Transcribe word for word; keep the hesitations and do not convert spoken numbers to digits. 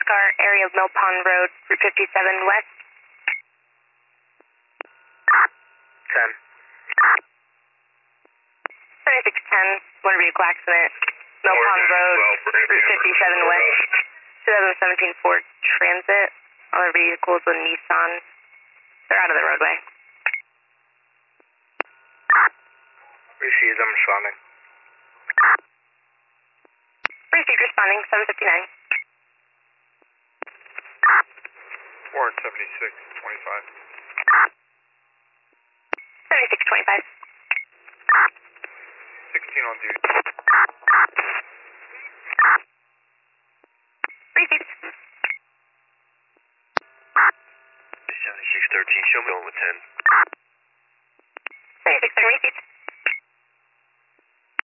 car, area of Mill Pond Road, Route fifty-seven West. ten. seventy-six ten, motor vehicle accident, Mill Pond Road, Route fifty-seven West, twenty seventeen Ford Transit. Other vehicles with Nissan. They're out of the roadway. Received, I'm responding. Received, responding, seven fifty-nine. Ford seventy-six twenty-five. seventy-six twenty-five. sixteen on duty.